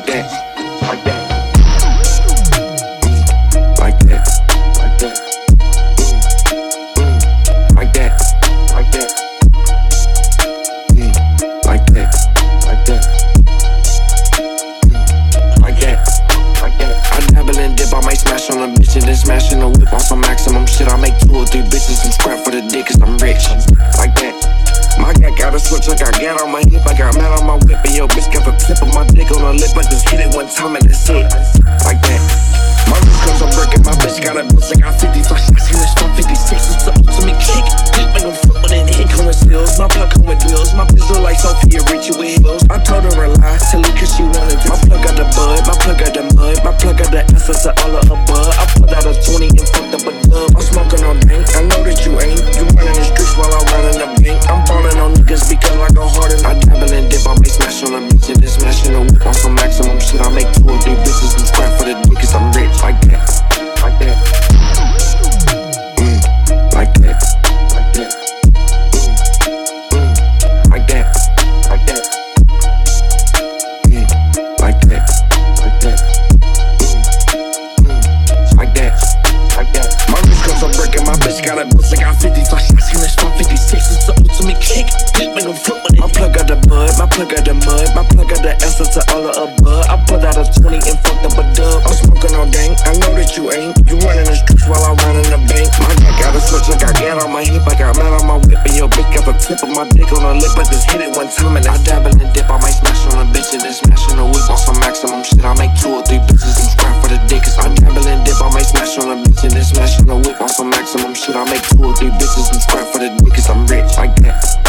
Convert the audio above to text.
like that, like that, like that, like that, like that, like that, like that, like that, like that, like that. I dabble and dip, I might smash on a bitch and then smash in the whip on some maximum shit. I make 2 or 3 bitches and scrap for the dick 'cause I'm rich, like that. My guy got a switch, I got gat on my hip, I got mad on my whip, and yo bitch got the tip of my dick on her lip. I just hit it one time and that's it, like that. My wrist comes on breaking, my bitch got a bitch, I got 55 shots, and it's 56, it's the ultimate kick. Make them flip with it, hit come with skills, my plug come with deals, my bitch look like Sophia Richie with heels. I told her a lie, tell her 'cause she wanted it. My plug got the bud, my plug got the mud, my plug got the essence of all of her bud. I put out a 20 and fucked up a dub. I'm smoking on dank, I know that you ain't. You running the streets while I'm running the bank. I'm ballin' on niggas because I go hard and I dabble and dip. I make smash on a bitch and then smash in the whip on some maximum shit. I make 2 or 3 bitches and scrap for the dick 'cause I'm rich, like that, like that, like that, like that, like that, like that, like that, like that, like that, like that. My wrist comes on breaking, my bitch got a bitch, I got 55 shots, and it's 56, it's the ultimate kick. Make them flip with it. My plug got the bud, my plug got the mud, my plug got the essence of all of a bud. I put out a 20 and fucked up a dub. I'm smoking on dank, I know that you ain't. You running the streets while I'm running the bank. My guy got a switch, I got gat on my hip, I got mad on my whip, and yo bitch got the tip of my dick on her lip. I just hit it one time and I dabble and dip. I might smash on a bitch and then smash in the whip on some maximum shit. I make 2 or 3 bitches and scrap for the dick 'cause I dabble and dip. I might smash on a bitch and then smash in the whip on some maximum shit. I make 2 or 3 bitches and scrap for the dick 'cause I'm rich, like that.